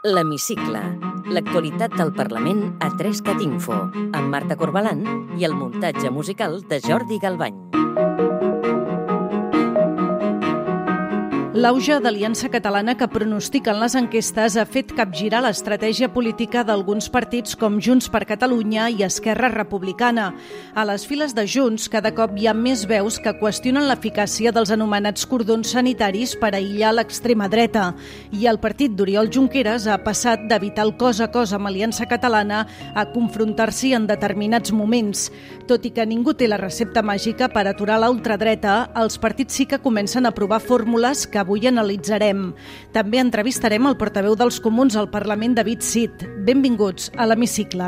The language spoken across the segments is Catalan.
L'Hemicicle, l'actualitat del Parlament a 3CAT-Info, amb Marta Corbalán i el muntatge musical de Jordi Galbany. L'auge d'Aliança Catalana que pronostiquen les enquestes ha fet capgirar l'estratègia política d'alguns partits com Junts per Catalunya i Esquerra Republicana. A les files de Junts cada cop hi ha més veus que qüestionen l'eficàcia dels anomenats cordons sanitaris per aïllar l'extrema dreta. I el partit d'Oriol Junqueras ha passat d'evitar el cos a cos amb Aliança Catalana a confrontar-s'hi en determinats moments. Tot i que ningú té la recepta màgica per aturar la ultradreta, els partits sí que comencen a provar fórmules que avui analitzarem. També entrevistarem el portaveu dels Comuns al Parlament, David Cid. Benvinguts a l'Hemicicle.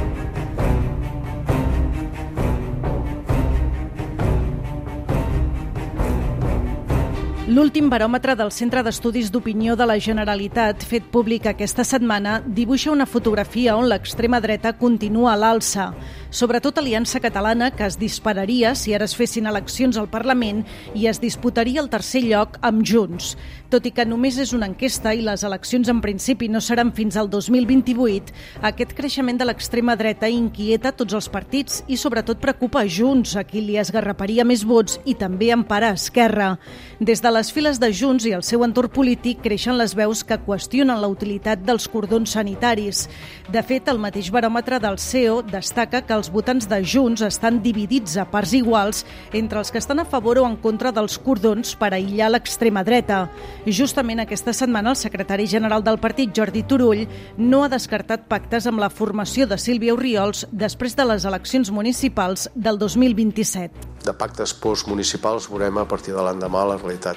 L'últim baròmetre del Centre d'Estudis d'Opinió de la Generalitat, fet públic aquesta setmana, dibuixa una fotografia on l'extrema dreta continua a l'alça. Sobretot Aliança Catalana, que es dispararia si ara es fessin eleccions al Parlament i es disputaria el tercer lloc amb Junts. Tot i que només és una enquesta i les eleccions en principi no seran fins al 2028, aquest creixement de l'extrema dreta inquieta tots els partits i sobretot preocupa a Junts, a qui li esgarraparia més vots i també empara Esquerra. Des de les files de Junts i el seu entorn polític creixen les veus que qüestionen la utilitat dels cordons sanitaris. De fet, el mateix baròmetre del CEO destaca que els votants de Junts estan dividits a parts iguals entre els que estan a favor o en contra dels cordons per aïllar l'extrema dreta. Justament aquesta setmana el secretari general del partit, Jordi Turull, no ha descartat pactes amb la formació de Sílvia Orriols després de les eleccions municipals del 2027. De pactes postmunicipals veurem a partir de l'endemà la realitat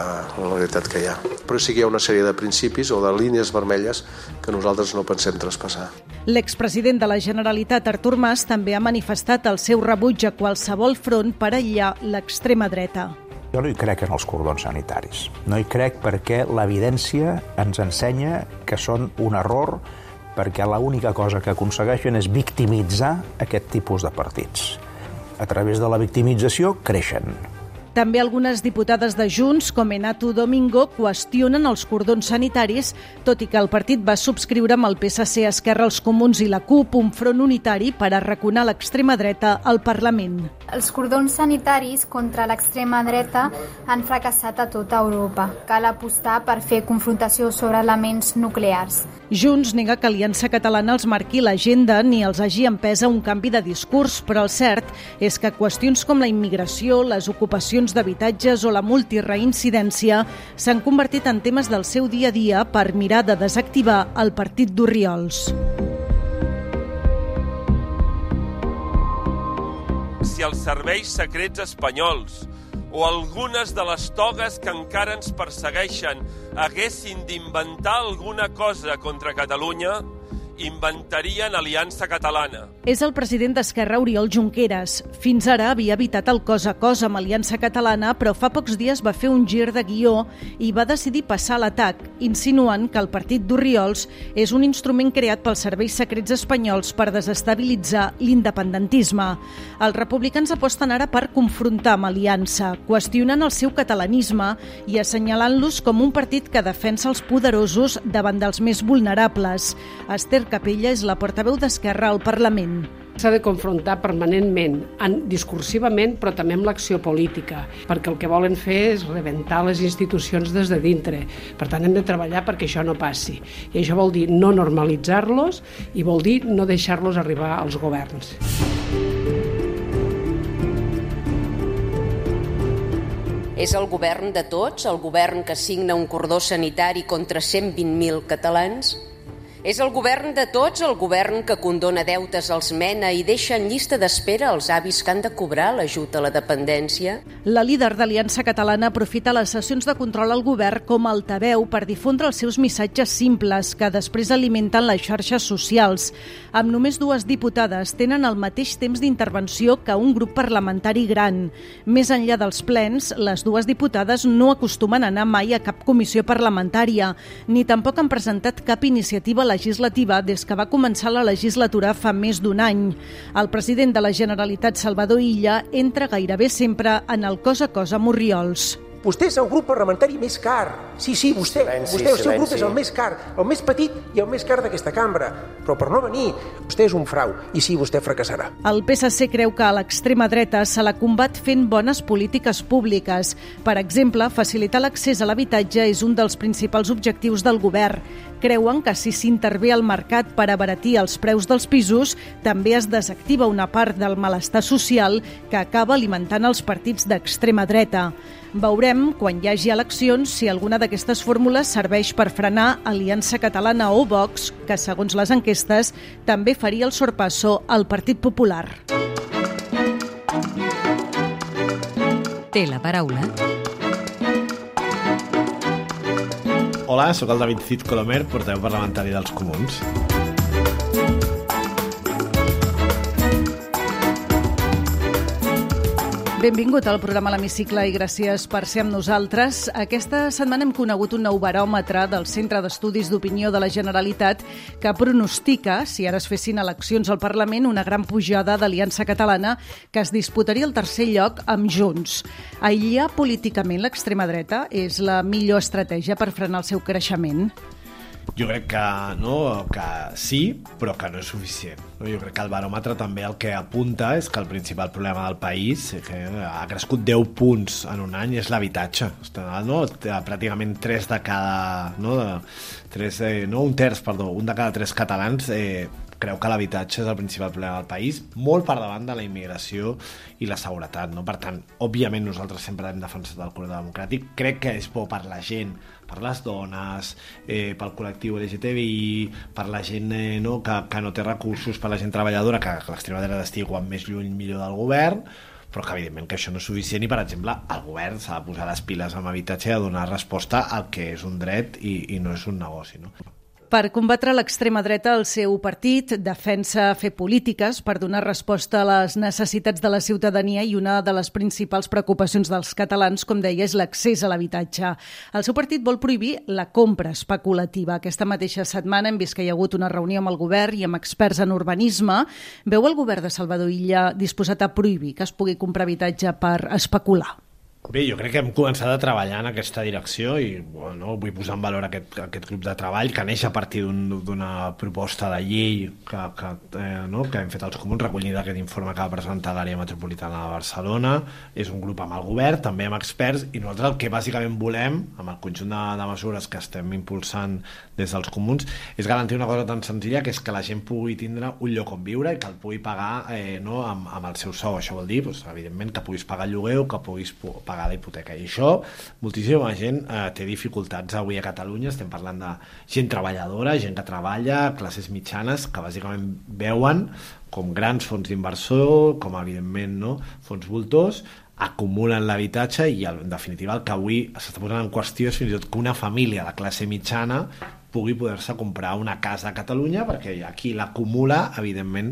que hi ha. Però sí que hi ha una sèrie de principis o de línies vermelles que nosaltres no pensem traspassar. L'expresident de la Generalitat, Artur Mas, també ha manifestat el seu rebuig a qualsevol front per aïllar l'extrema dreta. Jo no hi crec en els cordons sanitaris. No hi crec perquè l'evidència ens ensenya que són un error, perquè l'única cosa que aconsegueixen és victimitzar aquest tipus de partits. A través de la victimització creixen. També algunes diputades de Junts, com Enato Domingo, qüestionen els cordons sanitaris, tot i que el partit va subscriure amb el PSC, Esquerra, els Comuns i la CUP un front unitari per arraconar l'extrema dreta al Parlament. Els cordons sanitaris contra l'extrema dreta han fracassat a tota Europa. Cal apostar per fer confrontació sobre elements nuclears. Junts nega que Aliança Catalana els marqui l'agenda ni els hagi empès a un canvi de discurs, però el cert és que qüestions com la immigració, les ocupacions d'habitatges o la multireincidència s'han convertit en temes del seu dia a dia per mirar de desactivar el partit d'Orriols. Si els serveis secrets espanyols o algunes de les togues que encara ens persegueixen haguessin d'inventar alguna cosa contra Catalunya, inventarien Aliança Catalana. És el president d'Esquerra, Oriol Junqueras. Fins ara havia evitat el cos a cos amb Aliança Catalana, però fa pocs dies va fer un gir de guió i va decidir passar a l'atac, insinuant que el partit d'Orriols és un instrument creat pels serveis secrets espanyols per desestabilitzar l'independentisme. Els republicans aposten ara per confrontar amb Aliança, qüestionant el seu catalanisme i assenyalant-los com un partit que defensa els poderosos davant dels més vulnerables. Esther Capella és la portaveu d'Esquerra al Parlament. S'ha de confrontar permanentment, discursivament, però també amb l'acció política, perquè el que volen fer és rebentar les institucions des de dintre. Per tant, hem de treballar perquè això no passi. I això vol dir no normalitzar-los i vol dir no deixar-los arribar als governs. És el govern de tots, el govern que signa un cordó sanitari contra 120.000 catalans? És el govern de tots, el govern que condona deutes als MENA i deixa en llista d'espera els avis que han de cobrar l'ajut a la dependència? La líder d'Aliança Catalana aprofita les sessions de control al govern com a altaveu per difondre els seus missatges simples que després alimenten les xarxes socials. Amb només 2 diputades tenen el mateix temps d'intervenció que un grup parlamentari gran. Més enllà dels plens, les 2 diputades no acostumen a anar mai a cap comissió parlamentària, ni tampoc han presentat cap iniciativa legislativa des que va començar la legislatura fa més d'un any. El president de la Generalitat, Salvador Illa, entra gairebé sempre en el cos a cos amb Orriols. Vostè és el grup parlamentari més car. Sí, vostè. Vostè, el seu grup és el més car, el més petit i el més car d'aquesta cambra. Però per no venir, vostè és un frau. I sí, vostè fracassarà. El PSC creu que a l'extrema dreta se la combat fent bones polítiques públiques. Per exemple, facilitar l'accés a l'habitatge és un dels principals objectius del govern. Creuen que si s'intervé al mercat per abaratir els preus dels pisos, també es desactiva una part del malestar social que acaba alimentant els partits d'extrema dreta. Veurem, quan hi hagi eleccions, si alguna d'aquestes fórmules serveix per frenar Aliança Catalana o Vox, que, segons les enquestes, també faria el sorpasso al Partit Popular. Té la paraula. Hola, sóc el David Cid Colomer, portaveu parlamentari dels Comuns. Benvingut al programa L'Hemicicle i gràcies per ser amb nosaltres. Aquesta setmana hem conegut un nou baròmetre del Centre d'Estudis d'Opinió de la Generalitat que pronostica, si ara es fessin eleccions al Parlament, una gran pujada d'Aliança Catalana que es disputaria el tercer lloc amb Junts. Aïllar políticament l'extrema dreta és la millor estratègia per frenar el seu creixement? Jo crec que sí, però que no és suficient. Jo crec que el baròmetre també el que apunta és que el principal problema del país, que ha crescut 10 punts en un any, és l'habitatge. Pràcticament un de cada 3 catalans creu que l'habitatge és el principal problema del país, molt per davant de la immigració i la seguretat. Per tant, òbviament nosaltres sempre hem defensat el corredor democràtic. Crec que és bo per la gent, per les dones, pel col·lectiu LGTBI, per la gent que no té recursos, per la gent treballadora, que l'extrema dreta estigui quan més lluny millor del govern, però que evidentment que això no és suficient i, per exemple, el govern s'ha de posar les piles amb habitatge i a donar resposta al que és un dret i no és un negoci, no? Per combatre l'extrema dreta, el seu partit defensa fer polítiques per donar resposta a les necessitats de la ciutadania i una de les principals preocupacions dels catalans, com deia, és l'accés a l'habitatge. El seu partit vol prohibir la compra especulativa. Aquesta mateixa setmana hem vist que hi ha hagut una reunió amb el govern i amb experts en urbanisme. Veu el govern de Salvador Illa disposat a prohibir que es pugui comprar habitatge per especular? Bé, jo crec que hem començat a treballar en aquesta direcció i vull posar en valor aquest grup de treball que neix a partir d'una proposta de llei que hem fet els Comuns, recollint aquest informe que va presentar l'àrea metropolitana de Barcelona. És un grup amb el govern, també amb experts, i nosaltres el que bàsicament volem, amb el conjunt de mesures que estem impulsant des dels Comuns, és garantir una cosa tan senzilla, que és que la gent pugui tindre un lloc on viure i que el pugui pagar amb el seu sou. Això vol dir, evidentment, que puguis pagar el lloguer o que puguis pagar la hipoteca. I això, moltíssima gent té dificultats avui a Catalunya. Estem parlant de gent treballadora, gent que treballa, classes mitjanes, que bàsicament veuen com grans fons d'inversor, com evidentment fons voltors, acumulen l'habitatge i, en definitiva, el que avui s'està posant en qüestió és fins i tot que una família de classe mitjana pugui poder-se comprar una casa a Catalunya, perquè aquí l'acumula, evidentment,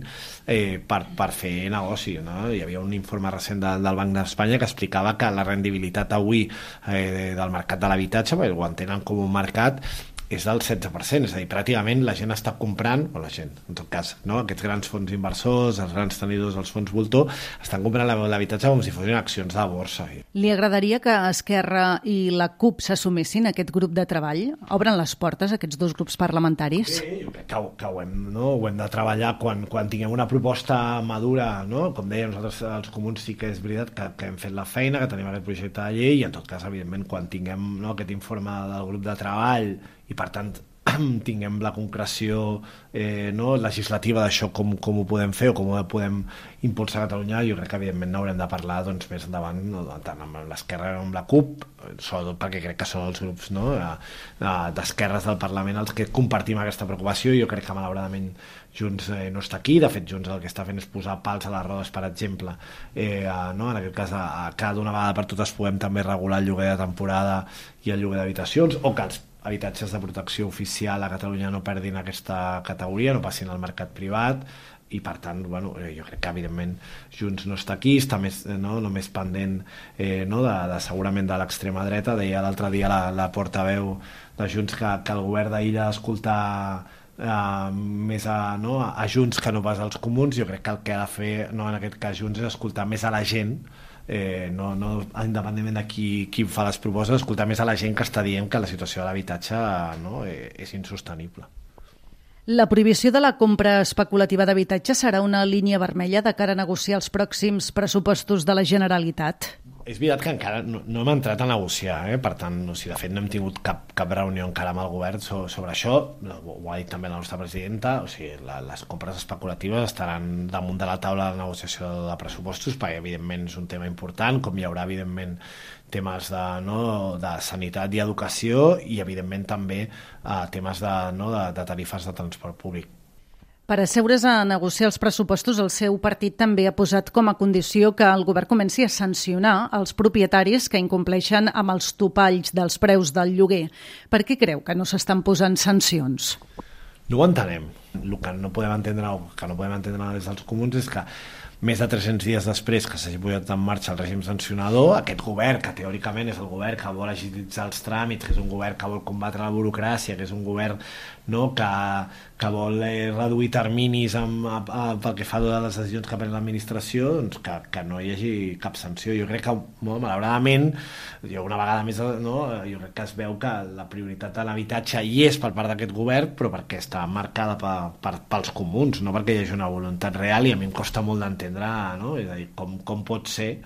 per fer negoci. Hi havia un informe recent del Banc d'Espanya que explicava que la rendibilitat avui del mercat de l'habitatge, perquè ho entenen com un mercat, és del 16%, és a dir, pràcticament la gent està comprant, en tot cas, aquests grans fons inversors, els grans tenidors dels fons voltor, estan comprant l'habitatge com si fossin accions de borsa. Li agradaria que Esquerra i la CUP s'assumessin a aquest grup de treball? Obren les portes a aquests dos grups parlamentaris? Sí, jo crec que ho hem de treballar quan tinguem una proposta madura, com deia, nosaltres els Comuns sí que és veritat que hem fet la feina, que tenim aquest projecte de llei, i en tot cas, evidentment, quan tinguem aquest informe del grup de treball i, per tant, tinguem la concreció legislativa d'això, com ho podem fer o com ho podem impulsar a Catalunya, jo crec que evidentment n'haurem de parlar més endavant, tant amb l'Esquerra com amb la CUP, sobretot perquè crec que són els grups d'esquerres del Parlament els que compartim aquesta preocupació. Jo crec que malauradament Junts no està aquí. De fet, Junts el que està fent és posar pals a les rodes, per exemple, en aquest cas que d'una vegada per totes puguem també regular el lloguer de temporada i el lloguer d'habitacions, o que els habitatges de protecció oficial a Catalunya no perdin aquesta categoria, no passin al mercat privat, i per tant, jo crec que evidentment Junts no està aquí, està només pendent segurament de l'extrema dreta. Deia l'altre dia la portaveu de Junts que el govern d'Illa ha d'escoltar més a Junts que no pas als Comuns. Jo crec que el que ha de fer en aquest cas Junts és escoltar més a la gent no independentment de qui fa les propostes, escoltar més a la gent que està dient que la situació de l'habitatge és insostenible. La prohibició de la compra especulativa d'habitatge serà una línia vermella de cara a negociar els pròxims pressupostos de la Generalitat. És veritat que encara no hem entrat a negociar, per tant, de fet no hem tingut cap reunió encara amb el govern sobre això, ho ha dit també la nostra presidenta, les compres especulatives estaran damunt de la taula de negociació de pressupostos, perquè evidentment és un tema important, com hi haurà evidentment temes de sanitat i educació i evidentment també temes de tarifes de transport públic. Per asseure's a negociar els pressupostos, el seu partit també ha posat com a condició que el govern comenci a sancionar els propietaris que incompleixen amb els topalls dels preus del lloguer. Per què creu que no s'estan posant sancions? No ho entenem. El que no podem entendre des dels comuns és que més de 300 dies després que s'hagi posat en marxa el règim sancionador, aquest govern, que teòricament és el govern que vol agilitzar els tràmits, que és un govern que vol combatre la burocràcia, que és un govern que vol reduir terminis pel que fa a les decisions que pren l'administració, doncs que no hi hagi cap sanció. Jo crec que, malauradament, una vegada més, jo crec que es veu que la prioritat de l'habitatge hi és per part d'aquest govern, però perquè està marcada pels comuns, no perquè hi hagi una voluntat real, i a mi em costa molt d'entendre, és a dir, com pot ser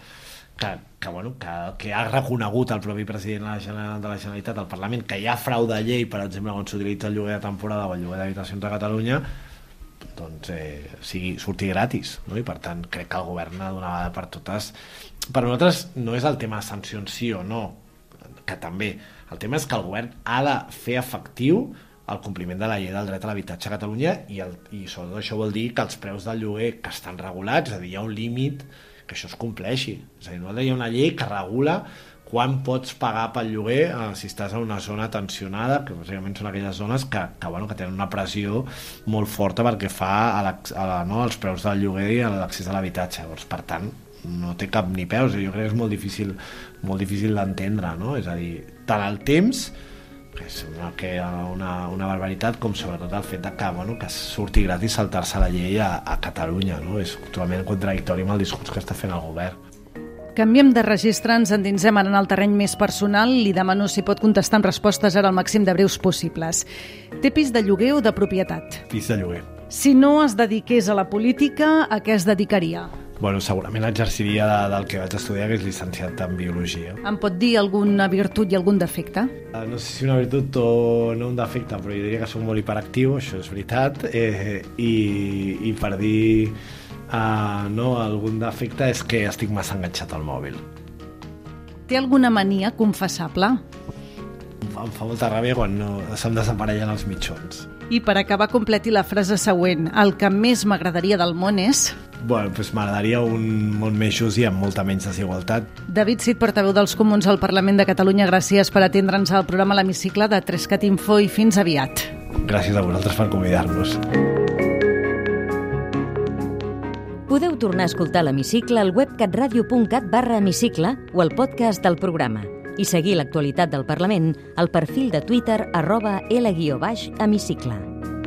que ha reconegut el propi president de la Generalitat al Parlament que hi ha frau de llei, per exemple, on s'utilitza el lloguer de temporada o el lloguer d'habitacions a Catalunya, doncs surti gratis, i per tant crec que el govern d'una vegada per totes, per nosaltres no és el tema de sancions sí o no, que també, el tema és que el govern ha de fer efectiu el compliment de la llei del dret a l'habitatge a Catalunya i sobretot això vol dir que els preus del lloguer que estan regulats, és a dir, hi ha un límit que això es compleixi. És a dir, no hi ha una llei que regula quan pots pagar pel lloguer si estàs en una zona tensionada, que bàsicament són aquelles zones que tenen una pressió molt forta perquè fa als preus del lloguer i a l'accés a l'habitatge. Llavors, per tant, no té cap ni peus. Jo crec que és molt difícil d'entendre, no? És a dir, tant el temps, que és una barbaritat, com sobretot el fet que surti gratis saltar-se la llei a Catalunya, no? És totalment contradictori amb el discurs que està fent el govern. Canviem de registre, ens endinsem en el terreny més personal. Li demano si pot contestar amb respostes ara al màxim de breus possibles. Té pis de lloguer o de propietat? Pis de lloguer. Si no es dediqués a la política, a què es dedicaria? Segurament exerciria del que vaig estudiar, que és llicenciat en Biologia. Em pot dir alguna virtut i algun defecte? No sé si una virtut o no un defecte, però jo diria que soc molt hiperactiu, això és veritat, i per dir algun defecte és que estic massa enganxat al mòbil. Té alguna mania confessable? Em fa molta ràbia quan se'm desaparellen els mitjons. I per acabar, completi la frase següent. El que més m'agradaria del món és... M'agradaria un món més just i amb molta menys desigualtat. David Cid, portaveu dels Comuns al Parlament de Catalunya, gràcies per atendre'ns al programa L'Hemicicle de 3cat Info i fins aviat. Gràcies a vosaltres per convidar-nos. Podeu tornar a escoltar l'Hemicicle al web catradio.cat/hemicicle o al podcast del programa i seguir l'actualitat del Parlament al perfil de Twitter @L_Hemicicle.